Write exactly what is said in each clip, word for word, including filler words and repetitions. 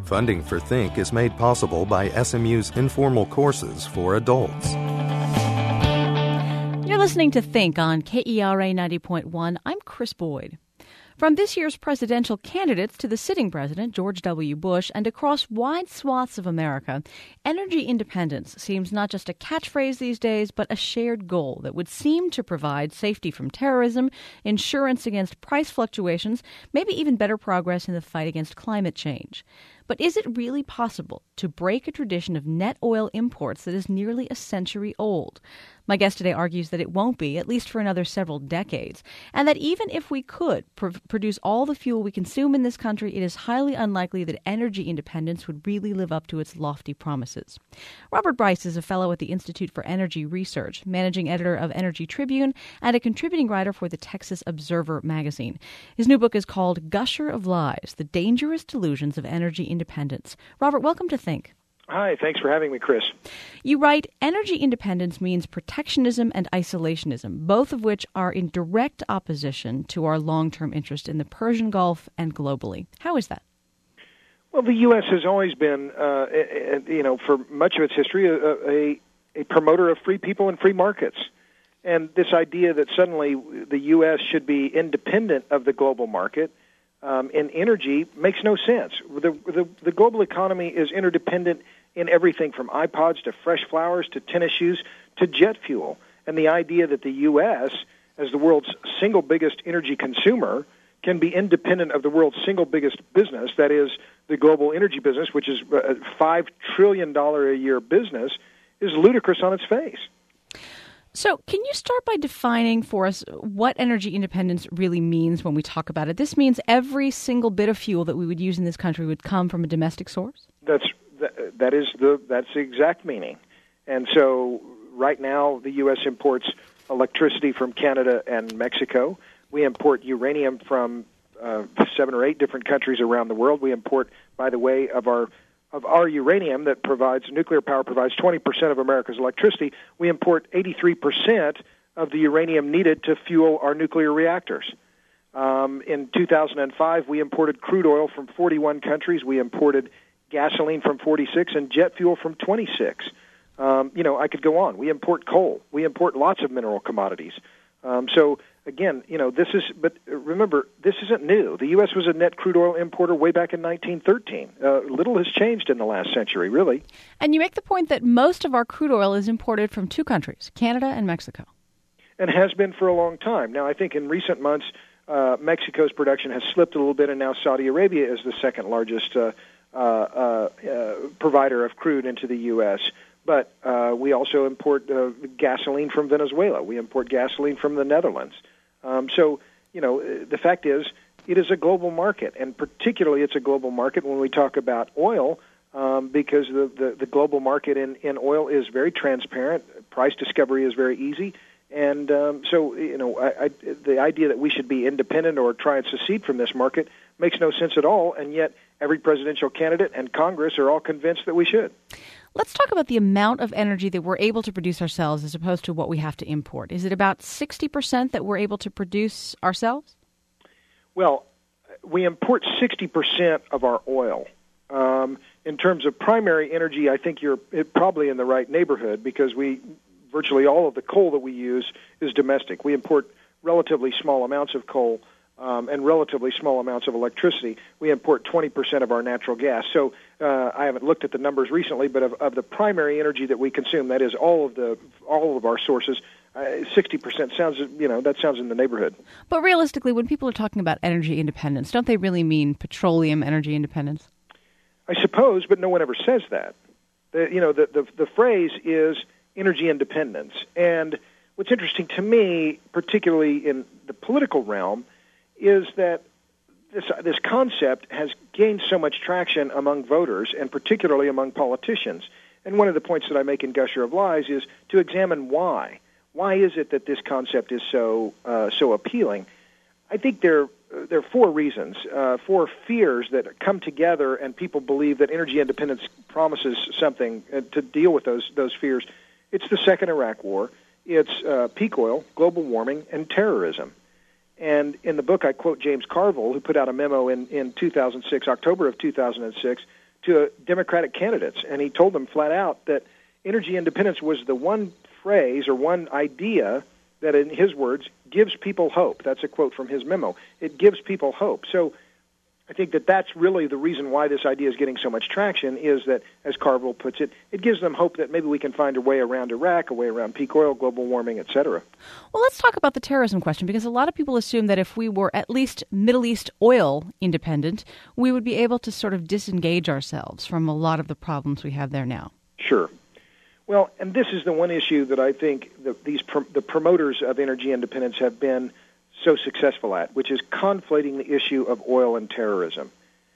Funding for Think is made possible by S M U's informal courses for adults. You're listening to Think on K E R A ninety point one. I'm Chris Boyd. From this year's presidential candidates to the sitting president, George W. Bush, and across wide swaths of America, energy independence seems not just a catchphrase these days, but a shared goal that would seem to provide safety from terrorism, insurance against price fluctuations, maybe even better progress in the fight against climate change. But is it really possible to break a tradition of net oil imports that is nearly a century old? My guest today argues that it won't be, at least for another several decades, and that even if we could pr- produce all the fuel we consume in this country, it is highly unlikely that energy independence would really live up to its lofty promises. Robert Bryce is a fellow at the Institute for Energy Research, managing editor of Energy Tribune, and a contributing writer for the Texas Observer magazine. His new book is called Gusher of Lies, The Dangerous Delusions of Energy Independence. Robert, welcome to Think. Hi, thanks for having me, Chris. You write, energy independence means protectionism and isolationism, both of which are in direct opposition to our long-term interest in the Persian Gulf and globally. How is that? Well, the U S has always been, uh, you know, for much of its history, a, a, a promoter of free people and free markets. And this idea that suddenly the U S should be independent of the global market Um, in energy makes no sense. The, the, the global economy is interdependent in everything from iPods to fresh flowers to tennis shoes to jet fuel. And the idea that the U S, as the world's single biggest energy consumer, can be independent of the world's single biggest business, that is the global energy business, which is a five trillion dollars a year business, is ludicrous on its face. So can you start by defining for us what energy independence really means when we talk about it? This means every single bit of fuel that we would use in this country would come from a domestic source? That's that, that is the that's the exact meaning. And so right now the U S imports electricity from Canada and Mexico. We import uranium from uh, seven or eight different countries around the world. We import, by the way, of our of our uranium that provides, nuclear power provides twenty percent of America's electricity, we import eighty-three percent of the uranium needed to fuel our nuclear reactors. Um, in two thousand five, we imported crude oil from forty-one countries. We imported gasoline from forty-six and jet fuel from twenty-six. Um, you know, I could go on. We import coal. We import lots of mineral commodities. Um, so, again, you know, this is, but remember, this isn't new. The U S was a net crude oil importer way back in nineteen thirteen. Uh, little has changed in the last century, really. And you make the point that most of our crude oil is imported from two countries, Canada and Mexico. And has been for a long time. Now, I think in recent months, uh, Mexico's production has slipped a little bit, and now Saudi Arabia is the second largest uh, uh, uh, uh, provider of crude into the U S, But uh, we also import uh, gasoline from Venezuela. We import gasoline from the Netherlands. Um, so, you know, the fact is, it is a global market, and particularly it's a global market when we talk about oil, um, because the, the, the global market in, in oil is very transparent. Price discovery is very easy. And um, so, you know, I, I, the idea that we should be independent or try and secede from this market makes no sense at all, and yet every presidential candidate and Congress are all convinced that we should. Let's talk about the amount of energy that we're able to produce ourselves as opposed to what we have to import. Is it about sixty percent that we're able to produce ourselves? Well, we import sixty percent of our oil. Um, in terms of primary energy, I think you're probably in the right neighborhood because we virtually all of the coal that we use is domestic. We import relatively small amounts of coal Um, and relatively small amounts of electricity. We import twenty percent of our natural gas. So uh, I haven't looked at the numbers recently, but of, of the primary energy that we consume, that is all of the all of our sources, uh, sixty percent sounds, you know, that sounds in the neighborhood. But realistically, when people are talking about energy independence, don't they really mean petroleum energy independence? I suppose, but no one ever says that. The, you know, the, the the phrase is energy independence. And what's interesting to me, particularly in the political realm, is that this this concept has gained so much traction among voters and particularly among politicians. And one of the points that I make in Gusher of Lies is to examine why. Why is it that this concept is so uh, so appealing? I think there there are four reasons, uh, four fears that come together, and people believe that energy independence promises something uh, to deal with those those fears. It's the second Iraq War, it's uh, peak oil, global warming, and terrorism. And in the book, I quote James Carville, who put out a memo in, in two thousand six, October of two thousand six, to Democratic candidates, and he told them flat out that energy independence was the one phrase or one idea that, in his words, gives people hope. That's a quote from his memo. It gives people hope. So I think that that's really the reason why this idea is getting so much traction, is that, as Carville puts it, it gives them hope that maybe we can find a way around Iraq, a way around peak oil, global warming, et cetera. Well, let's talk about the terrorism question, because a lot of people assume that if we were at least Middle East oil independent, we would be able to sort of disengage ourselves from a lot of the problems we have there now. Sure. Well, and this is the one issue that I think the, these pr- the promoters of energy independence have been so successful at, which is conflating the issue of oil and terrorism.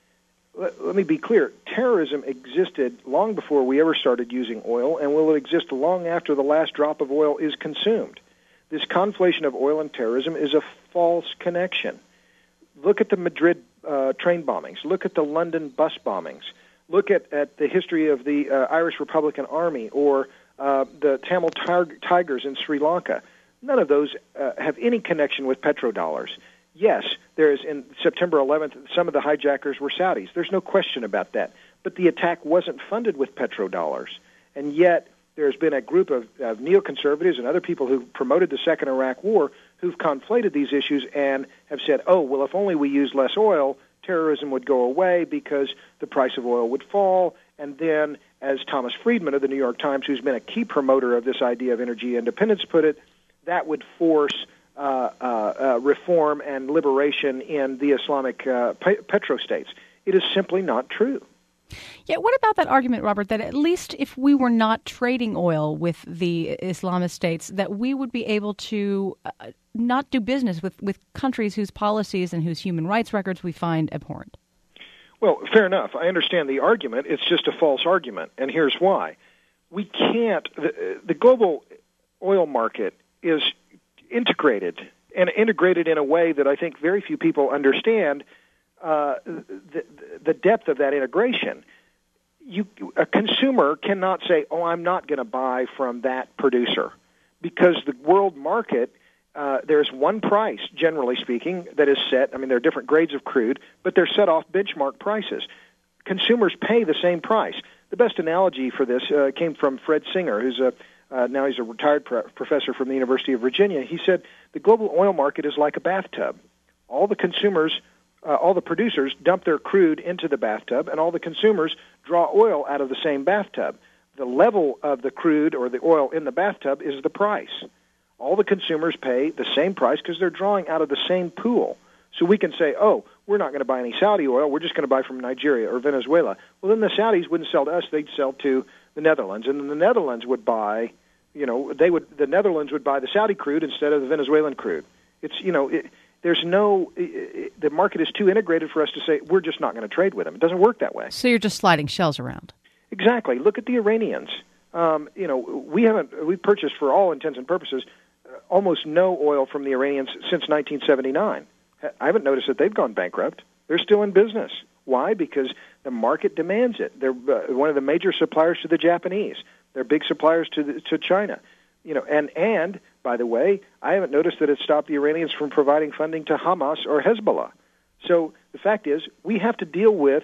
Let, let me be clear. Terrorism existed long before we ever started using oil, and will exist long after the last drop of oil is consumed. This conflation of oil and terrorism is a false connection. Look at the Madrid uh, train bombings. Look at the London bus bombings. Look at, at the history of the uh, Irish Republican Army, or uh, the Tamil tig- Tigers in Sri Lanka. None of those uh, have any connection with petrodollars. Yes, there is, in September eleventh, some of the hijackers were Saudis. There's no question about that. But the attack wasn't funded with petrodollars. And yet there's been a group of, of neoconservatives and other people who promoted the Second Iraq War who've conflated these issues and have said, oh, well, if only we use less oil, terrorism would go away because the price of oil would fall. And then, as Thomas Friedman of the New York Times, who's been a key promoter of this idea of energy independence, put it, that would force uh, uh, uh, reform and liberation in the Islamic uh, pe- petrostates. It is simply not true. Yeah, what about that argument, Robert, that at least if we were not trading oil with the Islamist states, that we would be able to uh, not do business with, with countries whose policies and whose human rights records we find abhorrent? Well, fair enough. I understand the argument. It's just a false argument, and here's why. We can't, the, the global oil market is integrated, and integrated in a way that I think very few people understand uh, the, the depth of that integration. You, a consumer cannot say, oh, I'm not going to buy from that producer, because the world market, uh, there's one price, generally speaking, that is set. I mean, there are different grades of crude, but they're set off benchmark prices. Consumers pay the same price. The best analogy for this uh, came from Fred Singer, who's a Uh, now he's a retired pro- professor from the University of Virginia. He said the global oil market is like a bathtub. All the consumers, uh, all the producers dump their crude into the bathtub, and all the consumers draw oil out of the same bathtub. The level of the crude or the oil in the bathtub is the price. All the consumers pay the same price because they're drawing out of the same pool. So we can say, oh, we're not going to buy any Saudi oil. We're just going to buy from Nigeria or Venezuela. Well, then the Saudis wouldn't sell to us. They'd sell to the Netherlands, and then the Netherlands would buy, you know, they would the Netherlands would buy the Saudi crude instead of the Venezuelan crude. It's, you know, it, there's no, it, it, the market is too integrated for us to say we're just not going to trade with them. It doesn't work that way. So you're just sliding shells around. Exactly. Look at the Iranians. Um, you know, we haven't, we've purchased for all intents and purposes uh, almost no oil from the Iranians since nineteen seventy-nine. I haven't noticed that they've gone bankrupt. They're still in business. Why? Because the market demands it. They're uh, one of the major suppliers to the Japanese. They're big suppliers to the, to China. You know, and and by the way, I haven't noticed that it stopped the Iranians from providing funding to Hamas or Hezbollah. So the fact is, we have to deal with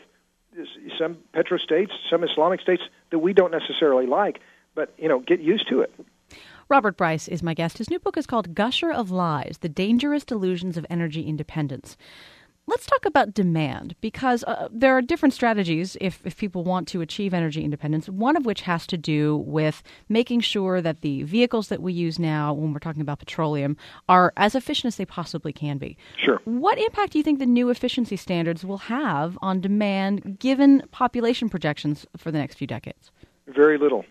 some petrostates, some Islamic states that we don't necessarily like, but you know, get used to it. Robert Bryce is my guest. His new book is called Gusher of Lies: The Dangerous Delusions of Energy Independence. Let's talk about demand, because uh, there are different strategies if, if people want to achieve energy independence, one of which has to do with making sure that the vehicles that we use now, when we're talking about petroleum, are as efficient as they possibly can be. Sure. What impact do you think the new efficiency standards will have on demand, given population projections for the next few decades? Very little.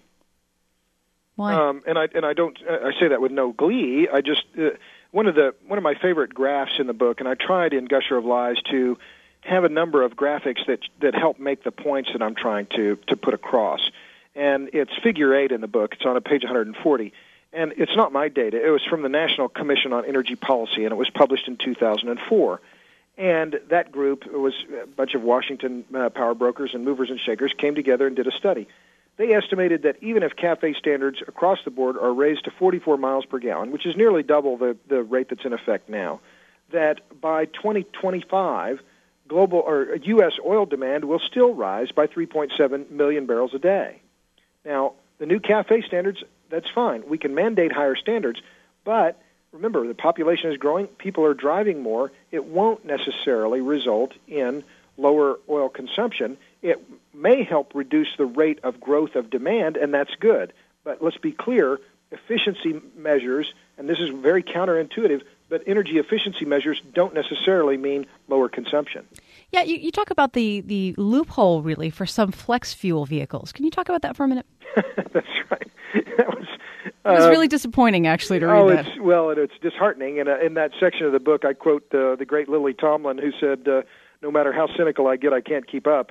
Why? Um, and I and I don't I say that with no glee. I just uh, one of the one of my favorite graphs in the book, and I tried in Gusher of Lies to have a number of graphics that that help make the points that I'm trying to to put across. And it's figure eight in the book. It's on page one hundred forty, and it's not my data. It was from the National Commission on Energy Policy, and it was published in two thousand four. And that group, it was a bunch of Washington uh, power brokers and movers and shakers, came together and did a study. They estimated that even if CAFE standards across the board are raised to forty-four miles per gallon, which is nearly double the, the rate that's in effect now, that by twenty twenty-five, global or U S oil demand will still rise by three point seven million barrels a day. Now, the new CAFE standards, that's fine. We can mandate higher standards, but remember, the population is growing, people are driving more. It won't necessarily result in lower oil consumption. It may help reduce the rate of growth of demand, and that's good. But let's be clear, efficiency measures, and this is very counterintuitive, but energy efficiency measures don't necessarily mean lower consumption. Yeah, you, you talk about the, the loophole, really, for some flex fuel vehicles. Can you talk about that for a minute? That's right. That was, it was uh, really disappointing, actually, to read oh, that. It's, well, it, it's disheartening. And uh, in that section of the book, I quote uh, the great Lily Tomlin, who said, uh, no matter how cynical I get, I can't keep up.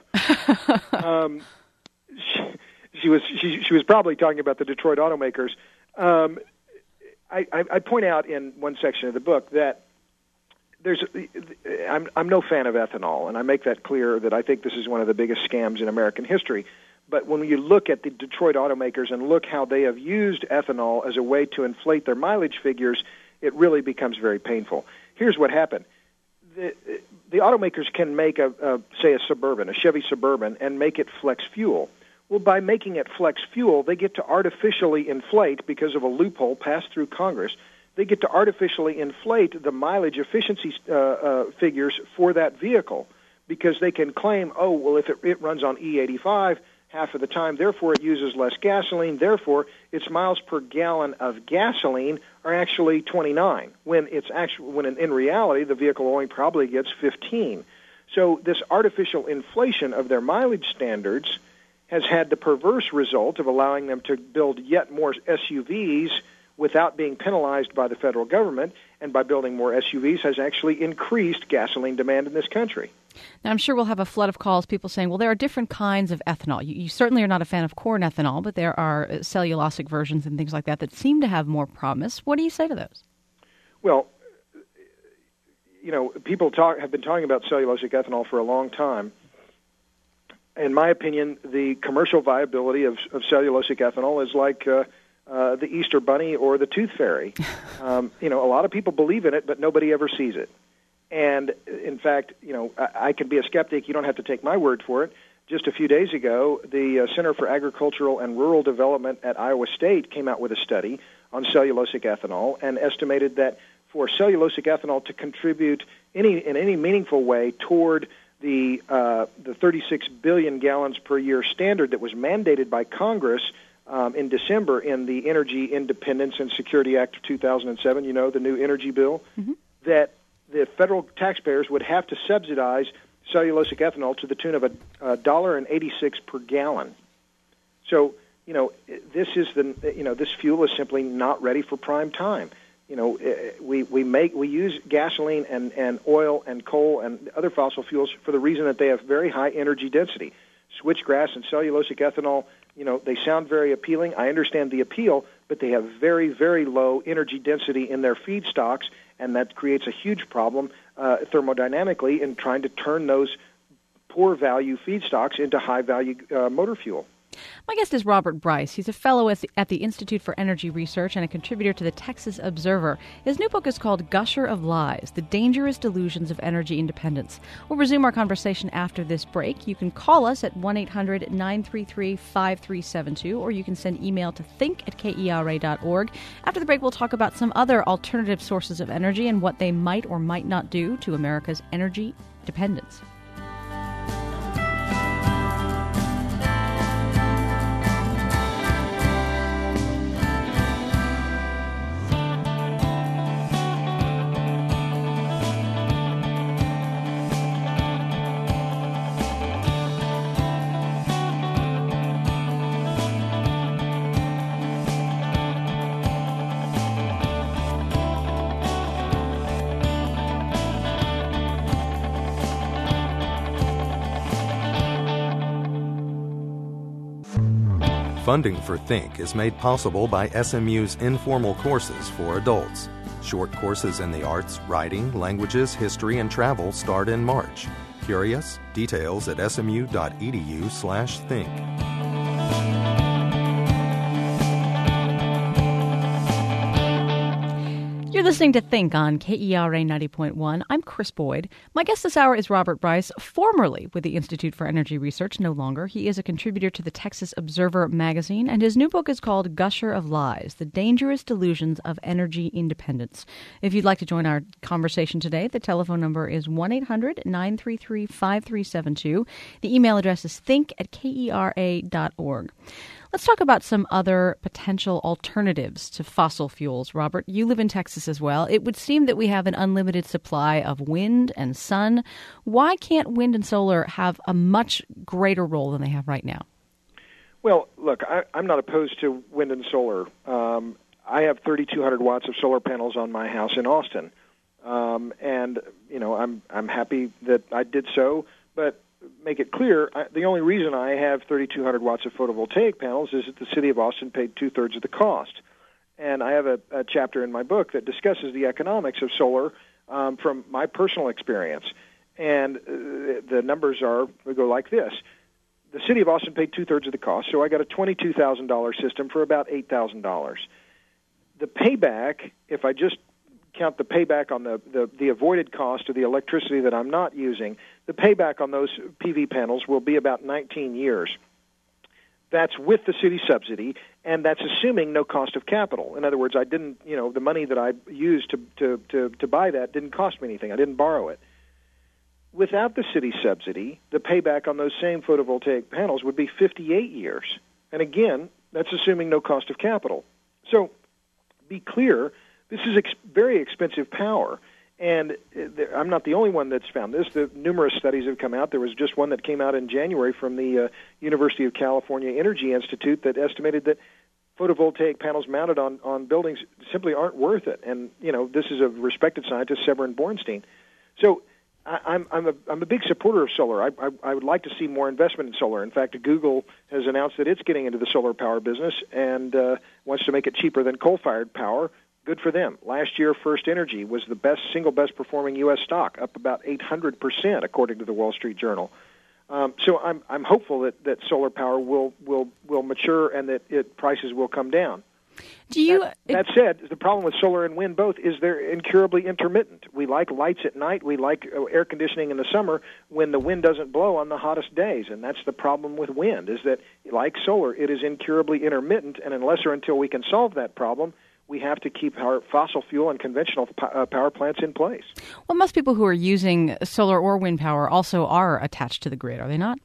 um, she, she was she, she was probably talking about the Detroit automakers. Um, I, I, I point out in one section of the book that there's I'm I'm no fan of ethanol, and I make that clear that I think this is one of the biggest scams in American history. But when you look at the Detroit automakers and look how they have used ethanol as a way to inflate their mileage figures, it really becomes very painful. Here's what happened. The, the automakers can make, a, a say, a Suburban, a Chevy Suburban, and make it flex fuel. Well, by making it flex fuel, they get to artificially inflate, because of a loophole passed through Congress, they get to artificially inflate the mileage efficiency uh, uh, figures for that vehicle, because they can claim, oh, well, if it, it runs on E eighty-five half of the time, therefore it uses less gasoline, therefore its miles per gallon of gasoline are actually twenty-nine, when it's actually, when in, in reality the vehicle only probably gets fifteen. So this artificial inflation of their mileage standards has had the perverse result of allowing them to build yet more S U Vs without being penalized by the federal government, and by building more S U Vs has actually increased gasoline demand in this country. Now, I'm sure we'll have a flood of calls, people saying, well, there are different kinds of ethanol. You, you certainly are not a fan of corn ethanol, but there are cellulosic versions and things like that that seem to have more promise. What do you say to those? Well, you know, people talk have been talking about cellulosic ethanol for a long time. In my opinion, the commercial viability of, of cellulosic ethanol is like uh, uh, the Easter Bunny or the Tooth Fairy. um, you know, a lot of people believe in it, but nobody ever sees it. And, in fact, you know, I, I can be a skeptic. You don't have to take my word for it. Just a few days ago, the uh, Center for Agricultural and Rural Development at Iowa State came out with a study on cellulosic ethanol and estimated that for cellulosic ethanol to contribute any in any meaningful way toward the uh, the thirty-six billion gallons per year standard that was mandated by Congress um, in December in the Energy Independence and Security Act of two thousand seven, you know, the new energy bill, mm-hmm. that the federal taxpayers would have to subsidize cellulosic ethanol to the tune of a, a dollar and eighty-six per gallon. So, you know, this is the you know this fuel is simply not ready for prime time. You know, we we make we use gasoline and, and oil and coal and other fossil fuels for the reason that they have very high energy density. Switchgrass and cellulosic ethanol, you know, they sound very appealing. I understand the appeal, but they have very, very low energy density in their feedstocks, and that creates a huge problem uh, thermodynamically in trying to turn those poor value feedstocks into high value uh, motor fuel. My guest is Robert Bryce. He's a fellow at the, at the Institute for Energy Research and a contributor to the Texas Observer. His new book is called Gusher of Lies, The Dangerous Delusions of Energy Independence. We'll resume our conversation after this break. You can call us at one eight hundred nine three three five three seven two, or you can send email to think at K E R A dot org. After the break, we'll talk about some other alternative sources of energy and what they might or might not do to America's energy dependence. Funding for Think is made possible by S M U's informal courses for adults. Short courses in the arts, writing, languages, history, and travel start in March. Curious? Details at smu.edu slash think. You're You're listening to Think on K E R A ninety point one. I'm Chris Boyd. My guest this hour is Robert Bryce, formerly with the Institute for Energy Research, no longer. He is a contributor to the Texas Observer magazine, and his new book is called Gusher of Lies, The Dangerous Delusions of Energy Independence. If you'd like to join our conversation today, the telephone number is one eight hundred nine three three five three seven two. The email address is think at K E R A dot org. Let's talk about some other potential alternatives to fossil fuels. Robert, you live in Texas as well. It would seem that we have an unlimited supply of wind and sun. Why can't wind and solar have a much greater role than they have right now? Well, look, I, I'm not opposed to wind and solar. Um, I have thirty-two hundred watts of solar panels on my house in Austin, um, and you know I'm I'm happy that I did so. But make it clear, I, the only reason I have thirty-two hundred watts of photovoltaic panels is that the city of Austin paid two-thirds of the cost. And I have a, a chapter in my book that discusses the economics of solar um, from my personal experience. And uh, the numbers are, we go like this. The city of Austin paid two-thirds of the cost, so I got a twenty-two thousand dollars system for about eight thousand dollars. The payback, if I just count the payback on the, the, the avoided cost of the electricity that I'm not using, the payback on those P V panels will be about nineteen years. That's with the city subsidy, and that's assuming no cost of capital. In other words, I didn't, you know, the money that I used to, to, to, to buy that didn't cost me anything. I didn't borrow it. Without the city subsidy, the payback on those same photovoltaic panels would be fifty-eight years. And again, that's assuming no cost of capital. So be clear, this is ex- very expensive power, and there, I'm not the only one that's found this. The numerous studies have come out. There was just one that came out in January from the uh, University of California Energy Institute that estimated that photovoltaic panels mounted on, on buildings simply aren't worth it. And, you know, this is a respected scientist, Severin Bornstein. So I, I'm, I'm, a, I'm a big supporter of solar. I, I, I would like to see more investment in solar. In fact, Google has announced that it's getting into the solar power business and uh, wants to make it cheaper than coal-fired power. Good for them. Last year, First Energy was the best, single best performing U S stock, up about eight hundred percent, according to the Wall Street Journal. Um, so I'm I'm hopeful that, that solar power will, will, will mature and that it, prices will come down. Do you? That, that said, the problem with solar and wind both is they're incurably intermittent. We like lights at night. We like air conditioning in the summer when the wind doesn't blow on the hottest days, and that's the problem with wind. Is that like solar, it is incurably intermittent, and unless or until we can solve that problem, we have to keep our fossil fuel and conventional uh, power plants in place. Well, most people who are using solar or wind power also are attached to the grid, are they not?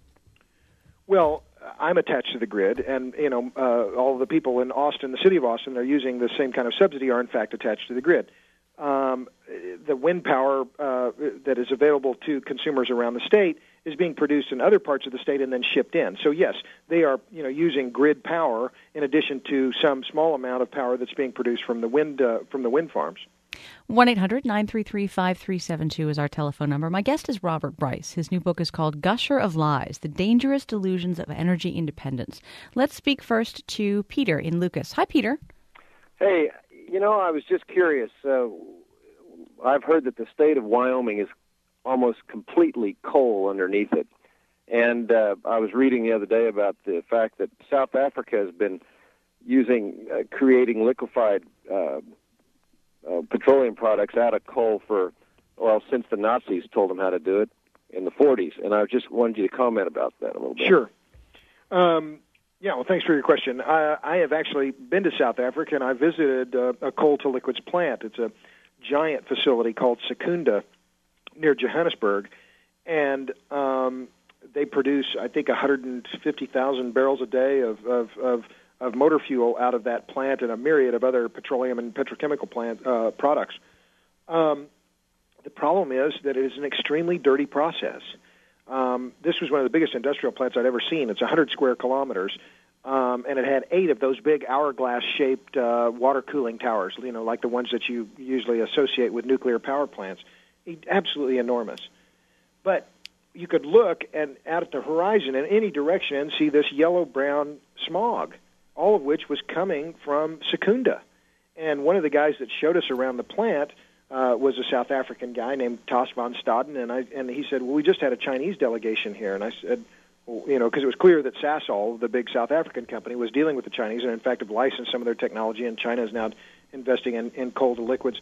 Well, I'm attached to the grid, and you know, uh, all the people in Austin, the city of Austin, that are using the same kind of subsidy are in fact attached to the grid. Um, the wind power uh, that is available to consumers around the state is being produced in other parts of the state and then shipped in. So yes, they are, you know, using grid power in addition to some small amount of power that's being produced from the wind uh, from the wind farms. one eight hundred nine three three five three seven two is our telephone number. My guest is Robert Bryce. His new book is called Gusher of Lies, The Dangerous Delusions of Energy Independence. Let's speak first to Peter in Lucas. Hi, Peter. Hey, you know, I was just curious. Uh, I've heard that the state of Wyoming is almost completely coal underneath it. And uh, I was reading the other day about the fact that South Africa has been using, uh, creating liquefied uh, uh, petroleum products out of coal for, well, since the Nazis told them how to do it in the forties. And I just wanted you to comment about that a little bit. Sure. Um, yeah, well, thanks for your question. I, I have actually been to South Africa, and I visited uh, a coal-to-liquids plant. It's a giant facility called Secunda near Johannesburg, and um, they produce, I think, one hundred fifty thousand barrels a day of, of, of, of motor fuel out of that plant and a myriad of other petroleum and petrochemical plant uh, products. Um, the problem is that it is an extremely dirty process. Um, this was one of the biggest industrial plants I'd ever seen. It's one hundred square kilometers, um, and it had eight of those big hourglass-shaped uh, water cooling towers, you know, like the ones that you usually associate with nuclear power plants. Absolutely enormous. But you could look and out at the horizon in any direction and see this yellow-brown smog, all of which was coming from Secunda. And one of the guys that showed us around the plant uh, was a South African guy named Tas van Staden, and I and he said, well, we just had a Chinese delegation here. And I said, well, you know, because it was clear that Sasol, the big South African company, was dealing with the Chinese and, in fact, have licensed some of their technology, and China is now investing in, in coal to liquids.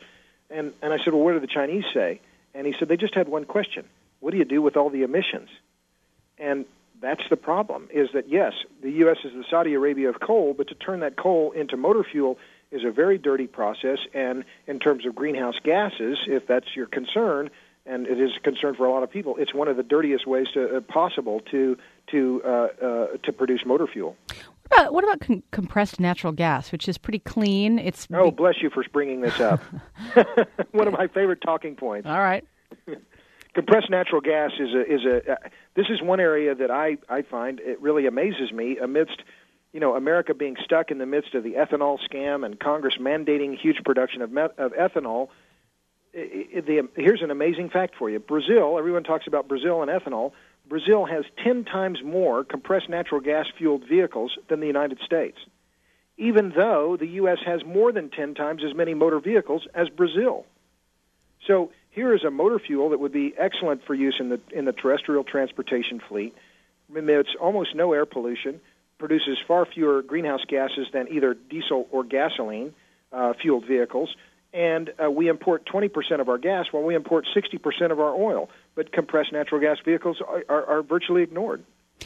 And, and I said, well, what do the Chinese say? And he said, they just had one question. What do you do with all the emissions? And that's the problem, is that, yes, the U S is the Saudi Arabia of coal, but to turn that coal into motor fuel is a very dirty process. And in terms of greenhouse gases, if that's your concern, and it is a concern for a lot of people, it's one of the dirtiest ways to, uh, possible to to uh, uh, to produce motor fuel. What about, what about con- compressed natural gas, which is pretty clean? It's oh, be- bless you for bringing this up. One of my favorite talking points. All right. Compressed natural gas is a is a. Uh, this is one area that I, I find it really amazes me amidst, you know, America being stuck in the midst of the ethanol scam and Congress mandating huge production of met, of ethanol. It, it, the, here's an amazing fact for you. Brazil, everyone talks about Brazil and ethanol. Brazil has ten times more compressed natural gas-fueled vehicles than the United States, even though the U S has more than ten times as many motor vehicles as Brazil. So here is a motor fuel that would be excellent for use in the in the terrestrial transportation fleet. Emits almost no air pollution, produces far fewer greenhouse gases than either diesel or gasoline uh, fueled vehicles, and uh, we import twenty percent of our gas while we import sixty percent of our oil. But compressed natural gas vehicles are, are, are virtually ignored.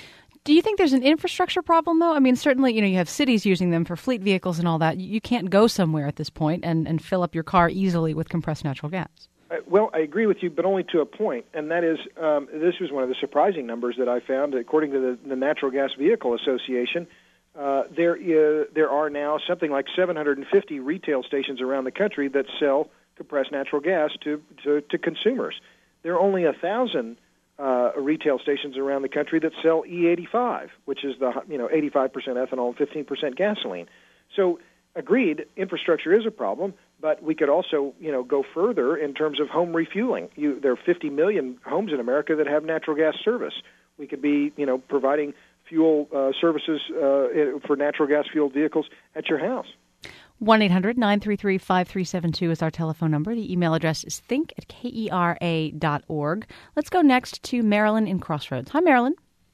Do you think there's an infrastructure problem, though? I mean, certainly, you know, you have cities using them for fleet vehicles and all that. You can't go somewhere at this point and, and fill up your car easily with compressed natural gas. Uh, well, I agree with you, but only to a point, and that is, um, this was one of the surprising numbers that I found. According to the, the Natural Gas Vehicle Association, uh, there is, there are now something like seven hundred fifty retail stations around the country that sell compressed natural gas to, to, to consumers. There are only one thousand uh, retail stations around the country that sell E eighty-five, which is the you know eighty-five percent ethanol and fifteen percent gasoline. So, agreed, infrastructure is a problem, but we could also you know go further in terms of home refueling. You, there are fifty million homes in America that have natural gas service. We could be you know providing fuel uh, services uh, for natural gas fueled vehicles at your house. one eight hundred nine three three five three seven two is our telephone number. The email address is think at kera dot org. Let's go next to Marilyn in Crossroads. Hi, Marilyn.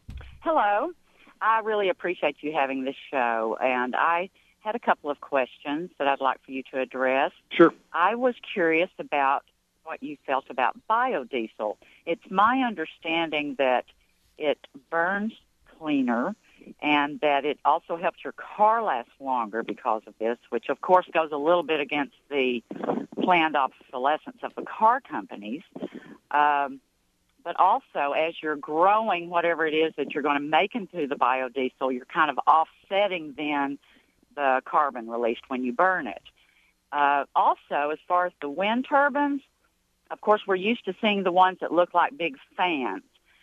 Hello. I really appreciate you having this show, and I had a couple of questions that I'd like for you to address. Sure. I was curious about what you felt about biodiesel. It's my understanding that it burns cleaner and that it also helps your car last longer because of this, which, of course, goes a little bit against the planned obsolescence of the car companies. Um, but also, as you're growing whatever it is that you're going to make into the biodiesel, you're kind of offsetting then the carbon released when you burn it. Uh, also, as far as the wind turbines, of course, we're used to seeing the ones that look like big fans.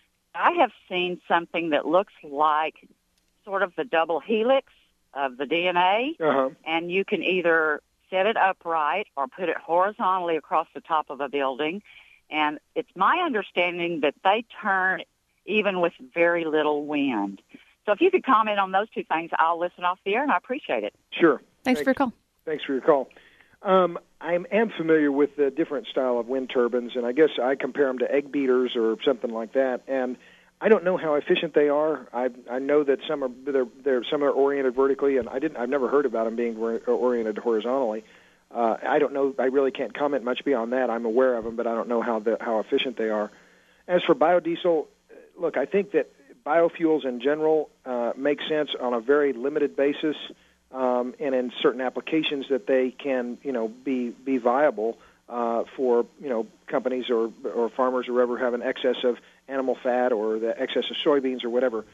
I have seen something that looks like sort of the double helix of the D N A, uh-huh. and you can either set it upright or put it horizontally across the top of a building. And it's my understanding that they turn even with very little wind. So if you could comment on those two things, I'll listen off the air, and I appreciate it. Sure. Thanks, Thanks. for your call. Thanks for your call. Um, I am familiar with the different style of wind turbines, and I guess I compare them to egg beaters or something like that. And I don't know how efficient they are. I I know that some are they're, they're some are oriented vertically, and I didn't. I've never heard about them being oriented horizontally. Uh, I don't know. I really can't comment much beyond that. I'm aware of them, but I don't know how the, how efficient they are. As for biodiesel, look, I think that biofuels in general uh, make sense on a very limited basis, um, and in certain applications that they can, you know, be be viable uh, for you know companies or or farmers or whoever have an excess of animal fat or the excess of soybeans or whatever.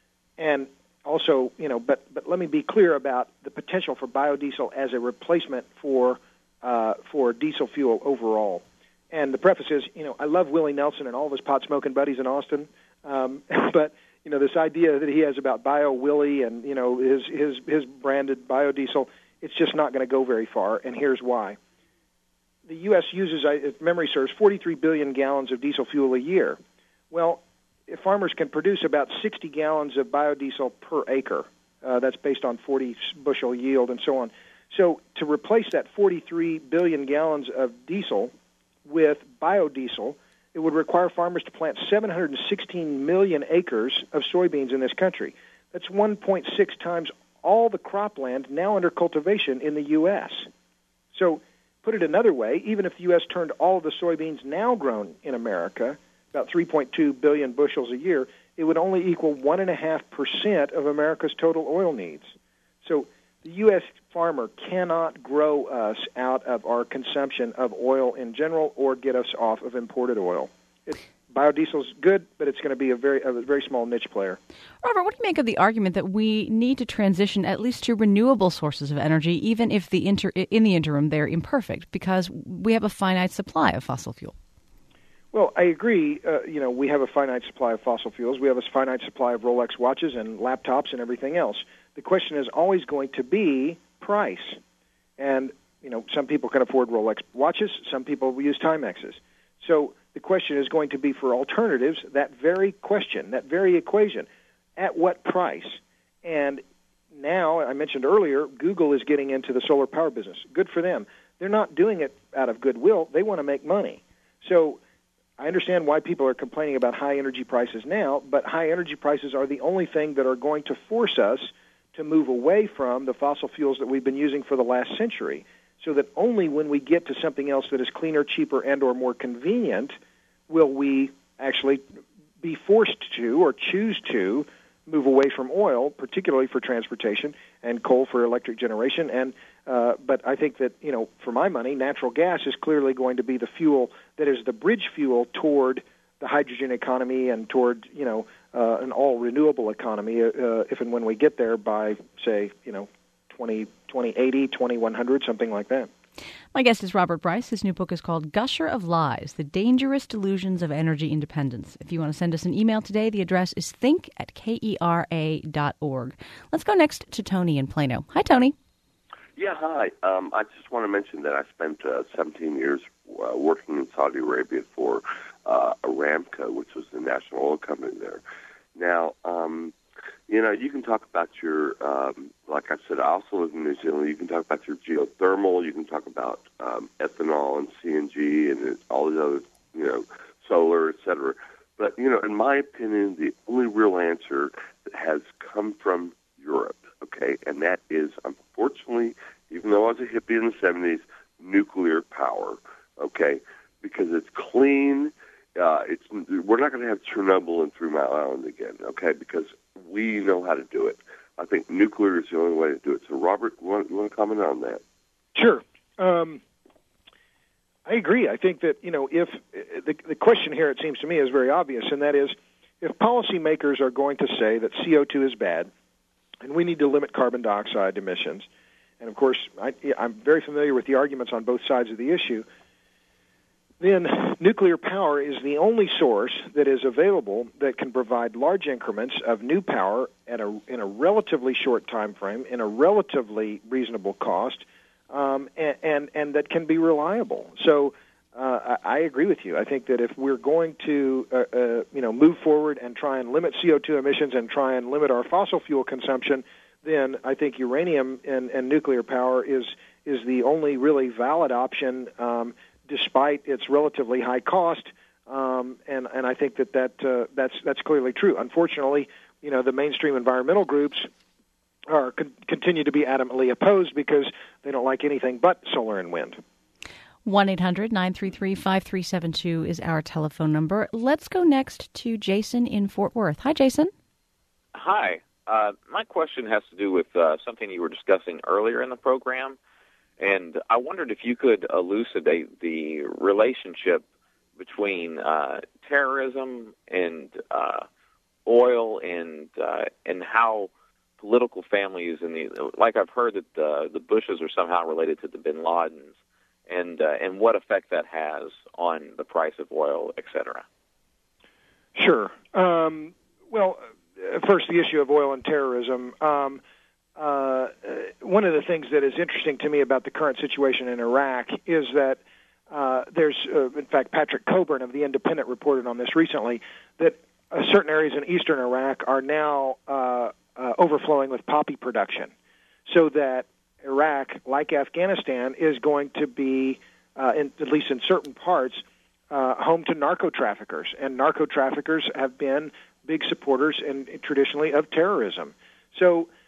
And also, you know, but but let me be clear about the potential for biodiesel as a replacement for uh, for diesel fuel overall. And the preface is, you know, I love Willie Nelson and all of his pot-smoking buddies in Austin, um, but you know, this idea that he has about Bio Willie and you know his his his branded biodiesel, it's just not going to go very far. And here's why: the U S uses, if memory serves, forty-three billion gallons of diesel fuel a year. Well, if farmers can produce about sixty gallons of biodiesel per acre. Uh, that's based on forty bushel yield and so on. So to replace that forty-three billion gallons of diesel with biodiesel, it would require farmers to plant seven hundred sixteen million acres of soybeans in this country. That's one point six times all the cropland now under cultivation in the U S. So Put it another way, even if the U S turned all of the soybeans now grown in America, about three point two billion bushels a year, it would only equal one point five percent of America's total oil needs. So the U S farmer cannot grow us out of our consumption of oil in general or get us off of imported oil. It, biodiesel is good, but it's going to be a very a very small niche player. Robert, what do you make of the argument that we need to transition at least to renewable sources of energy, even if the inter, in the interim they're imperfect, because we have a finite supply of fossil fuel? Well, I agree. Uh, you know, we have a finite supply of fossil fuels. We have a finite supply of Rolex watches and laptops and everything else. The question is always going to be price. And, you know, some people can afford Rolex watches. Some people will use Timexes. So the question is going to be for alternatives, that very question, that very equation, at what price? And now, I mentioned earlier, Google is getting into the solar power business. Good for them. They're not doing it out of goodwill. They want to make money. So I understand why people are complaining about high energy prices now, but high energy prices are the only thing that are going to force us to move away from the fossil fuels that we've been using for the last century, so that only when we get to something else that is cleaner, cheaper, and or more convenient will we actually be forced to or choose to move away from oil, particularly for transportation, and coal for electric generation. And uh, but I think that, you know, for my money, natural gas is clearly going to be the fuel that is the bridge fuel toward the hydrogen economy and toward, you know, uh, an all renewable economy. Uh, if and when we get there by, say, you know, twenty eighty, twenty-one hundred, something like that. My guest is Robert Bryce. His new book is called Gusher of Lies, The Dangerous Delusions of Energy Independence. If you want to send us an email today, the address is think at kera dot org. Let's go next to Tony in Plano. Hi, Tony. Yeah, hi. Um, I just want to mention that I spent uh, seventeen years uh, working in Saudi Arabia for uh, Aramco, which was the national oil company there. Now, um, you know, you can talk about your, um, like I said, I also live in New Zealand. You can talk about your geothermal. You can talk about um, ethanol and C N G and all these other, you know, solar, et cetera. But, you know, in my opinion, the only real answer has come from Europe, okay? And that is, unfortunately, even though I was a hippie in the seventies, nuclear power, okay? Because it's clean. Uh, it's we're not going to have Chernobyl and Three Mile Island again, okay? Because we know how to do it. I think nuclear is the only way to do it. So, Robert, you want, you want to comment on that? Sure. Um, I agree. I think that, you know, if the, the question here, it seems to me, is very obvious, and that is, if policymakers are going to say that C O two is bad and we need to limit carbon dioxide emissions, and, of course, I, I'm very familiar with the arguments on both sides of the issue, then nuclear power is the only source that is available that can provide large increments of new power at a, in a relatively short time frame, in a relatively reasonable cost, um, and, and, and that can be reliable. So uh, I, I agree with you. I think that if we're going to uh, uh, you know, move forward and try and limit C O two emissions and try and limit our fossil fuel consumption, then I think uranium and, and nuclear power is, is the only really valid option, um, despite its relatively high cost, um, and and I think that, that uh, that's that's clearly true. Unfortunately, you know, the mainstream environmental groups are con- continue to be adamantly opposed because they don't like anything but solar and wind. one eight hundred nine three three five three seven two is our telephone number. Let's go next to Jason in Fort Worth. Hi, Jason. Hi. Uh, my question has to do with uh, something you were discussing earlier in the program. And I wondered if you could elucidate the relationship between uh, terrorism and uh, oil, and uh, and how political families and the like. I've heard that the the Bushes are somehow related to the Bin Ladens, and uh, and what effect that has on the price of oil, et cetera. Sure. Um, well, first, the issue of oil and terrorism. Um, Uh, one of the things that is interesting to me about the current situation in Iraq is that uh, there's, uh, in fact, Patrick Coburn of The Independent reported on this recently, that uh, certain areas in eastern Iraq are now uh, uh, overflowing with poppy production, so that Iraq, like Afghanistan, is going to be, uh, in, at least in certain parts, uh, home to narco-traffickers, and narco-traffickers have been big supporters and traditionally of terrorism. So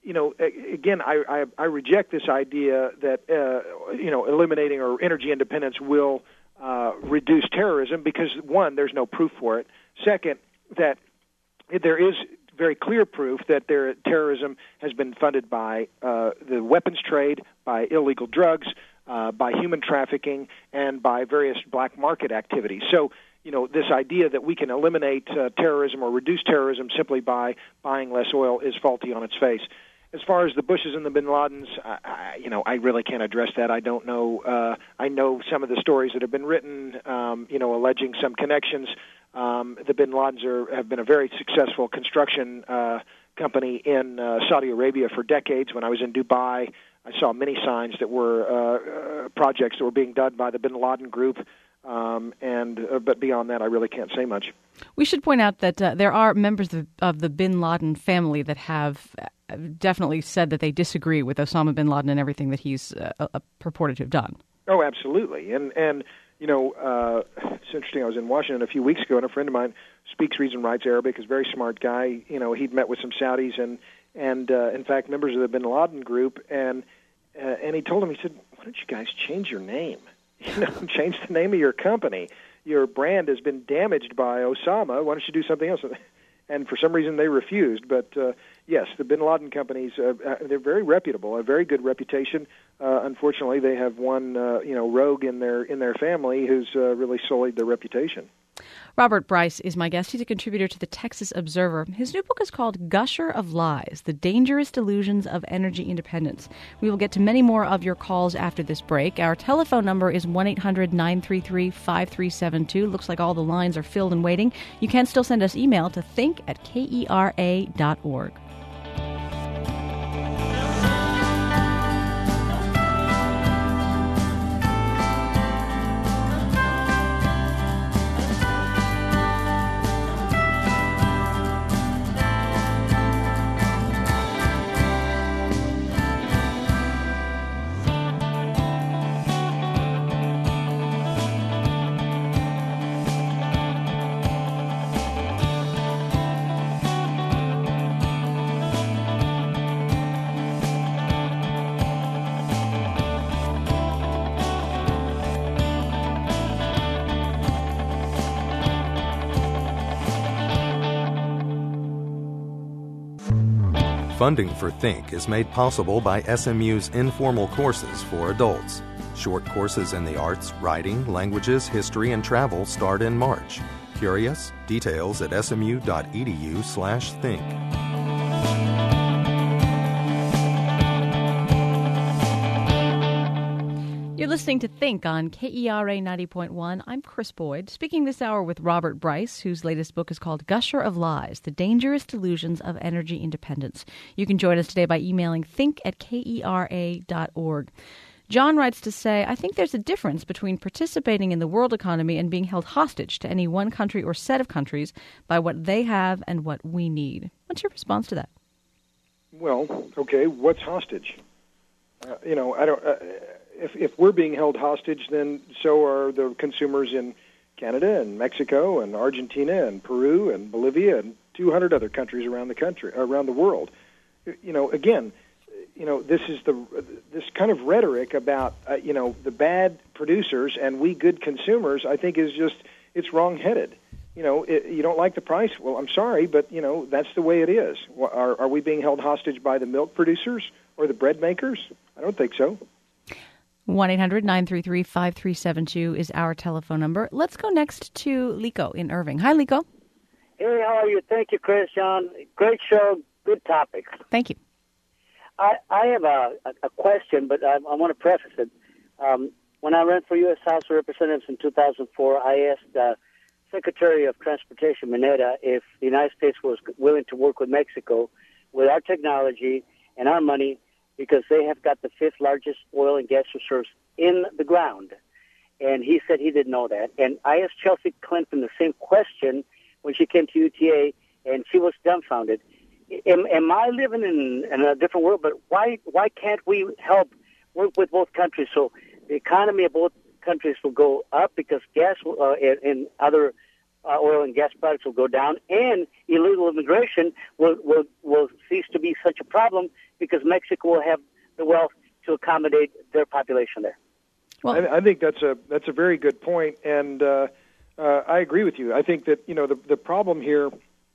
you know, again, I, I, I reject this idea that, uh, you know, eliminating or energy independence will uh, reduce terrorism because, one, there's no proof for it. Second, that there is very clear proof that there, terrorism has been funded by uh, the weapons trade, by illegal drugs, uh, by human trafficking, and by various black market activities. So, you know, this idea that we can eliminate uh, terrorism or reduce terrorism simply by buying less oil is faulty on its face. As far as the Bushes and the Bin Ladens, I, I, you know, I really can't address that. I don't know. Uh, I know some of the stories that have been written, um, you know, alleging some connections. Um, the Bin Ladens are, have been a very successful construction uh, company in uh, Saudi Arabia for decades. When I was in Dubai, I saw many signs that were uh, uh, projects that were being done by the Bin Laden group. Um, and uh, but beyond that, I really can't say much. We should point out that uh, there are members of, of the Bin Laden family that have definitely said that they disagree with Osama bin Laden and everything that he's uh, uh, purported to have done. Oh, absolutely. And, and you know, uh, it's interesting. I was in Washington a few weeks ago, and a friend of mine speaks, reads, and writes Arabic, is a very smart guy. You know, he'd met with some Saudis and, and uh, in fact, members of the Bin Laden group, and uh, and he told them, he said, why don't you guys change your name? You know, change the name of your company. Your brand has been damaged by Osama. Why don't you do something else? And for some reason, they refused. But uh, yes, the Bin Laden companies, uh, they're very reputable, a very good reputation. Uh, unfortunately, they have one, uh, you know, rogue in their in their family who's uh, really sullied their reputation. Robert Bryce is my guest. He's a contributor to the Texas Observer. His new book is called Gusher of Lies, The Dangerous Delusions of Energy Independence. We will get to many more of your calls after this break. Our telephone number is one eight hundred nine three three five three seven two. Looks like all the lines are filled and waiting. You can still send us email to think at kera dot org. Funding for Think is made possible by S M U's informal courses for adults. Short courses in the arts, writing, languages, history, and travel start in March. Curious? Details at smu.edu slash think. You're listening to Think on K E R A ninety point one. I'm Chris Boyd, speaking this hour with Robert Bryce, whose latest book is called Gusher of Lies, The Dangerous Delusions of Energy Independence. You can join us today by emailing think at kera dot org. John writes to say, I think there's a difference between participating in the world economy and being held hostage to any one country or set of countries by what they have and what we need. What's your response to that? Well, okay, what's hostage? Uh, you know, I don't... Uh, If, if we're being held hostage, then so are the consumers in Canada and Mexico and Argentina and Peru and Bolivia and two hundred other countries around the country, around the world. You know, again, you know, this is the this kind of rhetoric about uh, you know the bad producers and we good consumers. I think is just it's wrong-headed. You know, it, you don't like the price. Well, I'm sorry, but you know that's the way it is. Are, are we being held hostage by the milk producers or the bread makers? I don't think so. one eight hundred nine three three five three seven two is our telephone number. Let's go next to Lico in Irving. Hi, Lico. Hey, how are you? Thank you, Chris, John. Great show. Good topics. Thank you. I, I have a, a question, but I, I want to preface it. Um, when I ran for U S House of Representatives in two thousand four, I asked uh, Secretary of Transportation Mineta if the United States was willing to work with Mexico with our technology and our money because they have got the fifth largest oil and gas reserves in the ground. And he said he didn't know that. And I asked Chelsea Clinton the same question when she came to U T A, and she was dumbfounded. Am, am I living in, in a different world? But why why can't we help work with both countries so the economy of both countries will go up because gas uh, and, and other uh, oil and gas products will go down, and illegal immigration will, will, will cease to be such a problem because Mexico will have the wealth to accommodate their population there. Well, I, I think that's a that's a very good point, and uh, uh, I agree with you. I think that you know the the problem here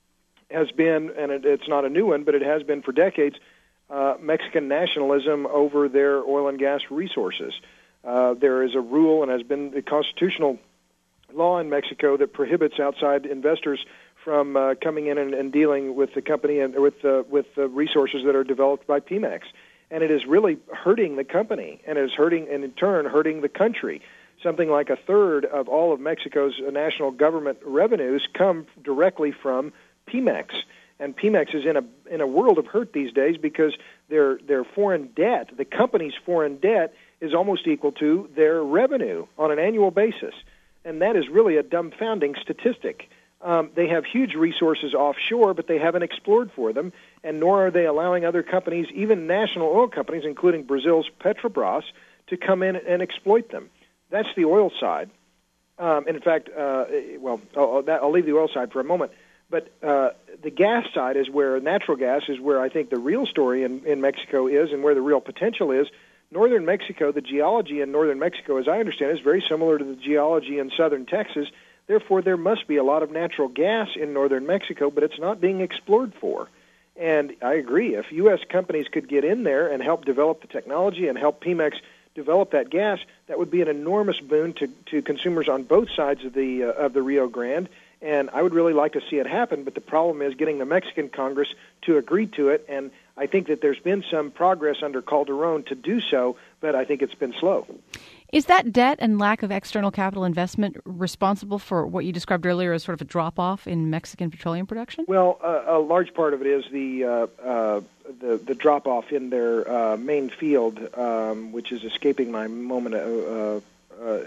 has been, and it, it's not a new one, but it has been for decades, uh, Mexican nationalism over their oil and gas resources. Uh, there is a rule, and has been a constitutional law in Mexico that prohibits outside investors from uh, coming in and, and dealing with the company and with uh, with the resources that are developed by Pemex. And it is really hurting the company, and it is hurting, and in turn, hurting the country. Something like a third of all of Mexico's national government revenues come directly from Pemex, and Pemex is in a in a world of hurt these days because their their foreign debt, the company's foreign debt, is almost equal to their revenue on an annual basis, and that is really a dumbfounding statistic. Um, they have huge resources offshore, but they haven't explored for them, and nor are they allowing other companies, even national oil companies, including Brazil's Petrobras, to come in and exploit them. That's the oil side. Um, and in fact, uh, well, I'll, I'll leave the oil side for a moment, but uh, the gas side is where, natural gas is where I think the real story in, in Mexico is and where the real potential is. Northern Mexico, the geology in northern Mexico, as I understand, is very similar to the geology in southern Texas. Therefore, there must be a lot of natural gas in northern Mexico, but it's not being explored for. And I agree. If U S companies could get in there and help develop the technology and help Pemex develop that gas, that would be an enormous boon to, to consumers on both sides of the uh, of the Rio Grande. And I would really like to see it happen, but the problem is getting the Mexican Congress to agree to it. And I think that there's been some progress under Calderon to do so, but I think it's been slow. Is that debt and lack of external capital investment responsible for what you described earlier as sort of a drop-off in Mexican petroleum production? Well, uh, a large part of it is the uh, uh, the, the drop-off in their uh, main field, um, which is escaping my moment. Uh, uh, uh,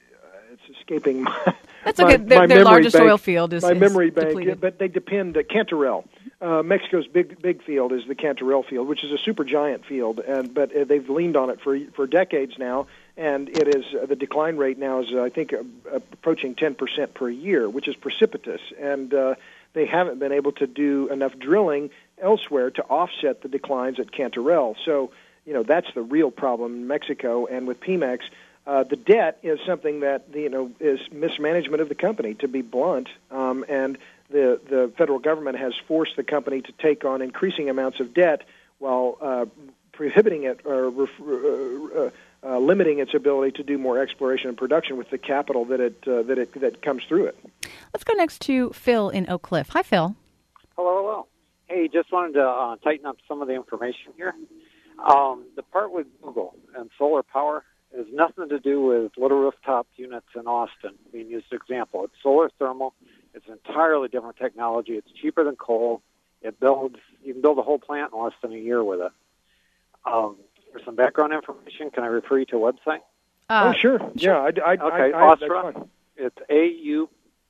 it's escaping my That's okay. my, Their, my their largest bank, oil field is my is memory bank, depleted. But they depend. Uh, Cantarell, uh, Mexico's big big field is the Cantarell field, which is a super giant field, and but uh, they've leaned on it for for decades now. And it is uh, the decline rate now is, uh, I think, uh, approaching ten percent per year, which is precipitous. And uh, they haven't been able to do enough drilling elsewhere to offset the declines at Cantarell. So, you know, that's the real problem in Mexico. And with Pemex, uh, the debt is something that, you know, is mismanagement of the company, to be blunt. Um, and the, the federal government has forced the company to take on increasing amounts of debt while uh, prohibiting it or uh, uh, Uh, limiting its ability to do more exploration and production with the capital that it uh, that it that comes through it. Let's go next to Phil in Oak Cliff. Hi, Phil. Hello, hello. Hey, just wanted to uh, tighten up some of the information here. Um, the part with Google and solar power has nothing to do with little rooftop units in Austin being used as an example. It's solar thermal. It's entirely different technology. It's cheaper than coal. It builds. You can build a whole plant in less than a year with it. Um, For some background information, can I refer you to a website? Uh, oh, sure. Yeah, I, I, okay, I, I, Austra. It's A U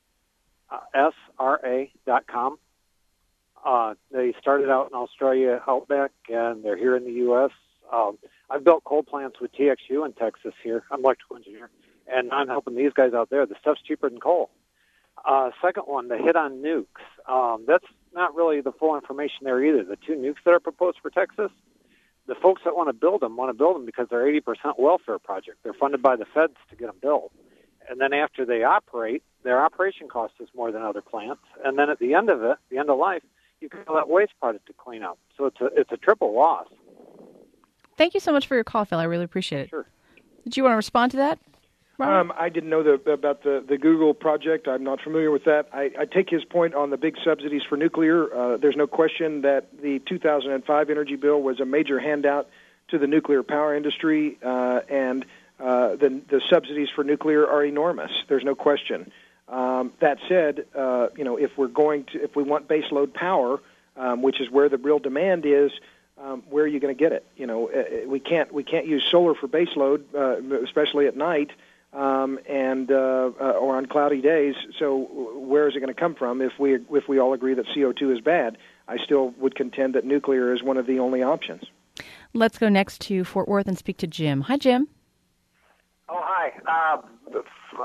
S R A dot com. Uh, they started out in Australia, Outback, and they're here in the U S. Um, I've built coal plants with T X U in Texas here. I'm an electrical engineer, and I'm helping these guys out there. The stuff's cheaper than coal. Uh, second one, the hit on nukes. Um, that's not really the full information there either. The two nukes that are proposed for Texas, the folks that want to build them want to build them because they're eighty percent welfare project. They're funded by the feds to get them built. And then after they operate, their operation cost is more than other plants. And then at the end of it, the end of life, you can have that waste product to clean up. So it's a, it's a triple loss. Thank you so much for your call, Phil. I really appreciate it. Sure. Did you want to respond to that? Um, I didn't know the, about the, the Google project. I'm not familiar with that. I, I take his point on the big subsidies for nuclear. Uh, there's no question that the two thousand five energy bill was a major handout to the nuclear power industry, uh, and uh, the, the subsidies for nuclear are enormous. There's no question. Um, that said, uh, you know, if we're going to, if we want baseload power, um, which is where the real demand is, um, where are you going to get it? You know, uh, we can't we can't use solar for baseload, uh, especially at night. Um, and uh, uh, or on cloudy days. So where is it going to come from if we if we all agree that C O two is bad? I still would contend that nuclear is one of the only options. Let's go next to Fort Worth and speak to Jim. Hi, Jim. Oh, hi. Uh, I'm a P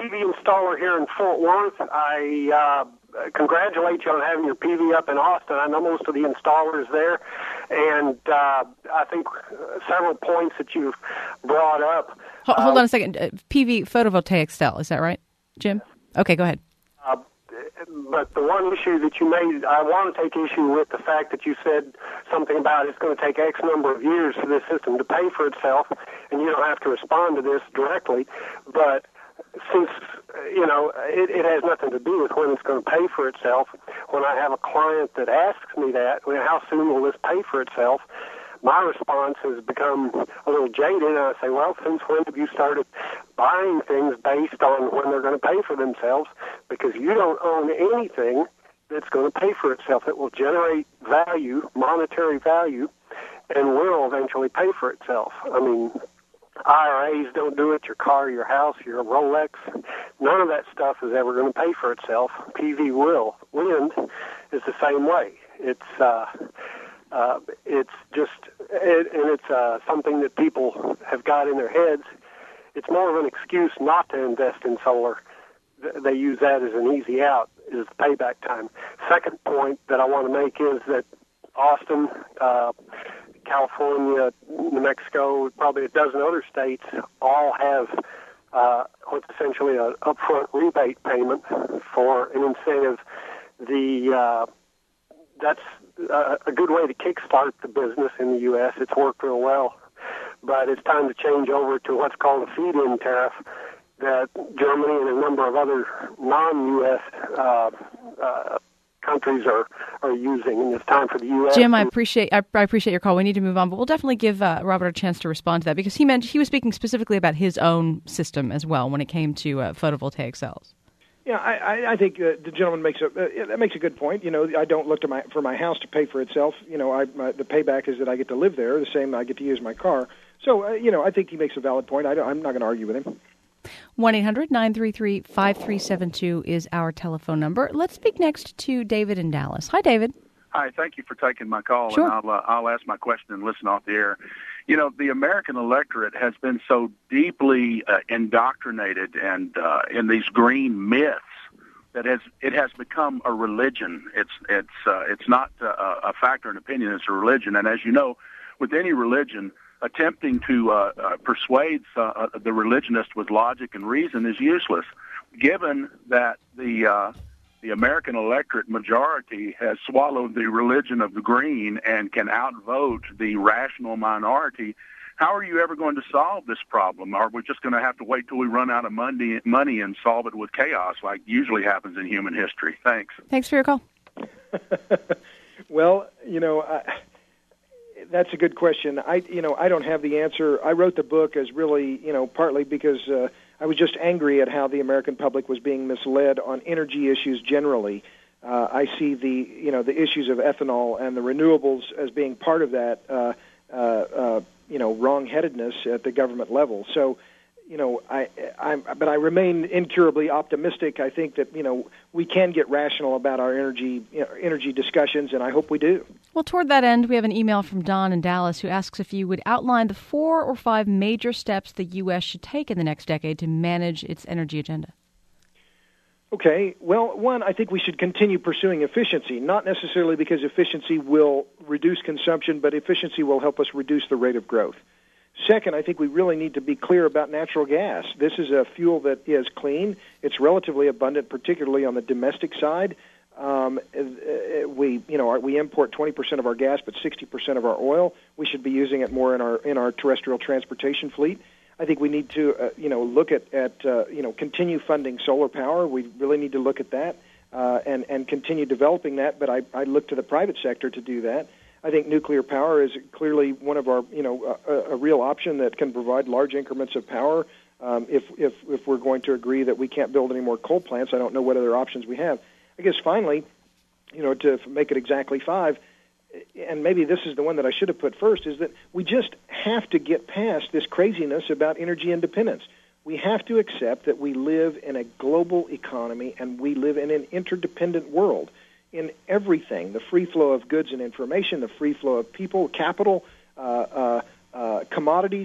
P V installer here in Fort Worth. I uh, congratulate you on having your P V up in Austin. I know most of the installers there, and uh, I think several points that you've brought up. Hold, hold uh, on a second. Uh, P V photovoltaic cell, is that right, Jim? Okay, go ahead. Uh, but the one issue that you made, I want to take issue with the fact that you said something about it's going to take X number of years for this system to pay for itself, and you don't have to respond to this directly. But since, you know, it, it has nothing to do with when it's going to pay for itself, when I have a client that asks me that, well, how soon will this pay for itself, my response has become a little jaded, and I say, well, since when have you started buying things based on when they're going to pay for themselves? Because you don't own anything that's going to pay for itself. It will generate value, monetary value, and will eventually pay for itself. I mean, I R As don't do it, your car, your house, your Rolex. None of that stuff is ever going to pay for itself. P V will. Wind is the same way. It's... Uh, Uh, it's just, it, and it's uh, something that people have got in their heads. It's more of an excuse not to invest in solar. They use that as an easy out, is the payback time. Second point that I want to make is that Austin, uh, California, New Mexico, probably a dozen other states all have uh, what's essentially an upfront rebate payment for an incentive. The uh, that's Uh, a good way to kickstart the business in the U S. It's worked real well, but it's time to change over to what's called a feed-in tariff that Germany and a number of other non-U S uh, uh, countries are, are using, and it's time for the U S. Jim, I appreciate I, I appreciate your call. We need to move on, but we'll definitely give uh, Robert a chance to respond to that, because he meant he was speaking specifically about his own system as well when it came to uh, photovoltaic cells. Yeah, I, I think uh, the gentleman makes a uh, that makes a good point. You know, I don't look to my for my house to pay for itself. You know, I, my, the payback is that I get to live there. The same, I get to use my car. So, uh, you know, I think he makes a valid point. I don't, I'm not going to argue with him. one eight hundred nine three three five three seven two is our telephone number. Let's speak next to David in Dallas. Hi, David. Hi, thank you for taking my call, sure. and I'll uh, I'll ask my question and listen off the air. You know, the American electorate has been so deeply uh, indoctrinated and uh, in these green myths that has it has become a religion. It's it's uh, it's not uh, a factor in opinion; it's a religion. And as you know, with any religion, attempting to uh, uh, persuade uh, the religionist with logic and reason is useless, given that the uh, the American electorate majority has swallowed the religion of the green and can outvote the rational minority. How are you ever going to solve this problem? Are we just going to have to wait till we run out of money, money and solve it with chaos like usually happens in human history? Thanks. Thanks for your call. Well, you know, I, that's a good question. I, you know, I don't have the answer. I wrote the book as really, you know, partly because uh, I was just angry at how the American public was being misled on energy issues generally. Uh, I see the, you know, the issues of ethanol and the renewables as being part of that, uh, uh, uh, you know, wrong-headedness at the government level. So, you know, I, I'm, but I remain incurably optimistic. I think that, you know, we can get rational about our energy, you know, energy discussions, and I hope we do. Well, toward that end, we have an email from Don in Dallas who asks if you would outline the four or five major steps the U S should take in the next decade to manage its energy agenda. Okay. Well, one, I think we should continue pursuing efficiency, not necessarily because efficiency will reduce consumption, but efficiency will help us reduce the rate of growth. Second, I think we really need to be clear about natural gas. This is a fuel that is clean. It's relatively abundant, particularly on the domestic side. Um, we, you know, we import twenty percent of our gas, but sixty percent of our oil. We should be using it more in our in our terrestrial transportation fleet. I think we need to, uh, you know, look at, at uh, you know, continue funding solar power. We really need to look at that uh, and, and continue developing that, but I, I look to the private sector to do that. I think nuclear power is clearly one of our, you know, a, a real option that can provide large increments of power. Um, if, if, if we're going to agree that we can't build any more coal plants, I don't know what other options we have. I guess finally, you know, to make it exactly five, and maybe this is the one that I should have put first, is that we just have to get past this craziness about energy independence. We have to accept that we live in a global economy and we live in an interdependent world in everything, the free flow of goods and information, the free flow of people, capital, uh, uh, uh, commodities.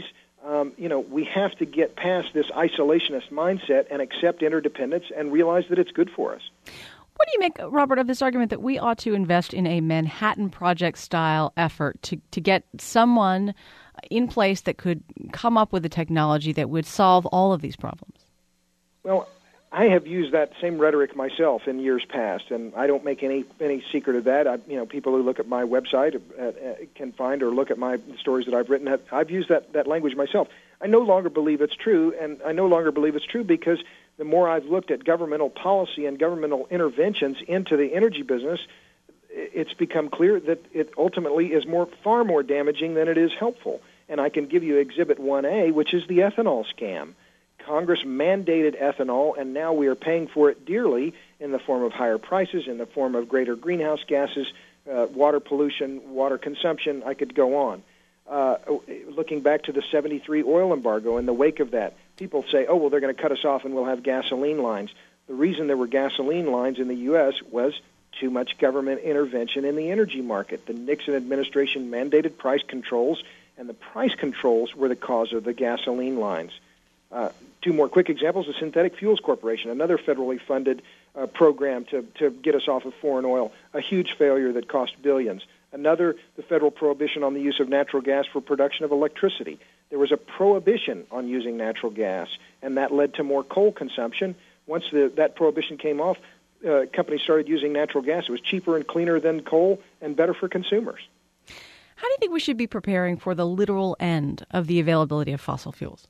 Um, you know, we have to get past this isolationist mindset and accept interdependence and realize that it's good for us. What do you make, Robert, of this argument that we ought to invest in a Manhattan Project-style effort to, to get someone in place that could come up with a technology that would solve all of these problems? Well, I have used that same rhetoric myself in years past, and I don't make any any secret of that. I, you know, people who look at my website uh, uh, can find or look at my stories that I've written. Have, I've used that, that language myself. I no longer believe it's true, and I no longer believe it's true because the more I've looked at governmental policy and governmental interventions into the energy business, it's become clear that it ultimately is more far more damaging than it is helpful. And I can give you Exhibit one A, which is the ethanol scam. Congress mandated ethanol, and now we are paying for it dearly in the form of higher prices, in the form of greater greenhouse gases, uh, water pollution, water consumption. I could go on. Uh, looking back to the seventy-three oil embargo, in the wake of that, people say, oh, well, they're going to cut us off and we'll have gasoline lines. The reason there were gasoline lines in the U S was too much government intervention in the energy market. The Nixon administration mandated price controls, and the price controls were the cause of the gasoline lines. Uh, two more quick examples, the Synthetic Fuels Corporation, another federally funded uh, program to, to get us off of foreign oil, a huge failure that cost billions. Another, the federal prohibition on the use of natural gas for production of electricity. There was a prohibition on using natural gas, and that led to more coal consumption. Once the, that prohibition came off, uh, companies started using natural gas. It was cheaper and cleaner than coal and better for consumers. How do you think we should be preparing for the literal end of the availability of fossil fuels?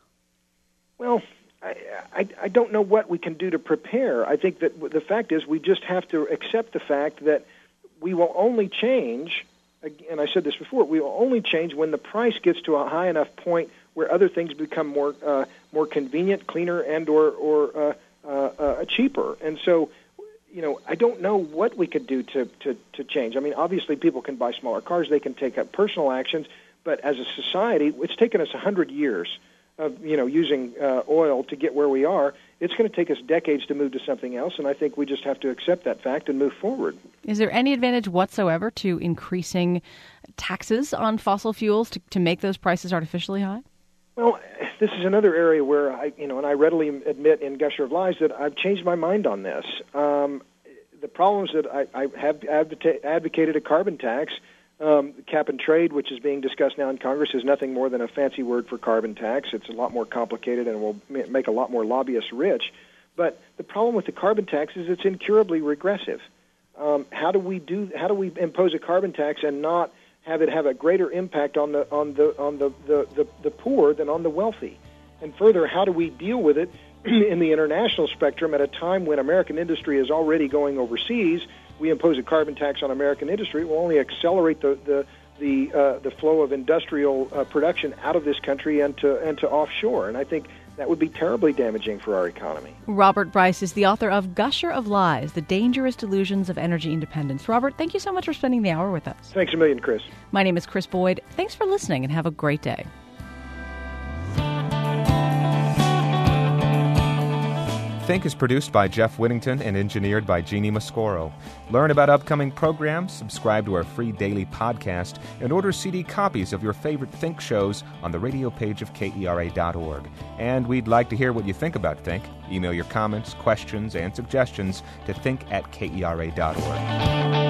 Well, I, I, I don't know what we can do to prepare. I think that the fact is we just have to accept the fact that we will only change, and I said this before, we will only change when the price gets to a high enough point where other things become more uh, more convenient, cleaner, and or, or uh, uh, uh, cheaper. And so, you know, I don't know what we could do to, to, to change. I mean, obviously people can buy smaller cars, they can take up personal actions, but as a society, it's taken us one hundred years of, you know, using uh, oil to get where we are. It's going to take us decades to move to something else, and I think we just have to accept that fact and move forward. Is there any advantage whatsoever to increasing taxes on fossil fuels to, to make those prices artificially high? Well, this is another area where I, you know, and I readily admit in Gusher of Lies that I've changed my mind on this. Um, the problems that I, I have advocate, advocated a carbon tax. Um, cap and trade, which is being discussed now in Congress, is nothing more than a fancy word for carbon tax. It's a lot more complicated and will make a lot more lobbyists rich. But the problem with the carbon tax is it's incurably regressive. Um, how do we do? How do we impose a carbon tax and not have it have a greater impact on the on the on the, the, the, the poor than on the wealthy? And further, how do we deal with it in the international spectrum at a time when American industry is already going overseas? We impose a carbon tax on American industry, it will only accelerate the the the, uh, the flow of industrial uh, production out of this country and to and to offshore. And I think that would be terribly damaging for our economy. Robert Bryce is the author of Gusher of Lies, The Dangerous Delusions of Energy Independence. Robert, thank you so much for spending the hour with us. Thanks a million, Chris. My name is Chris Boyd. Thanks for listening and have a great day. Think is produced by Jeff Whittington and engineered by Jeannie Mascoro. Learn about upcoming programs, subscribe to our free daily podcast, and order C D copies of your favorite Think shows on the radio page of K E R A dot org. And we'd like to hear what you think about Think. Email your comments, questions, and suggestions to think at K E R A dot org.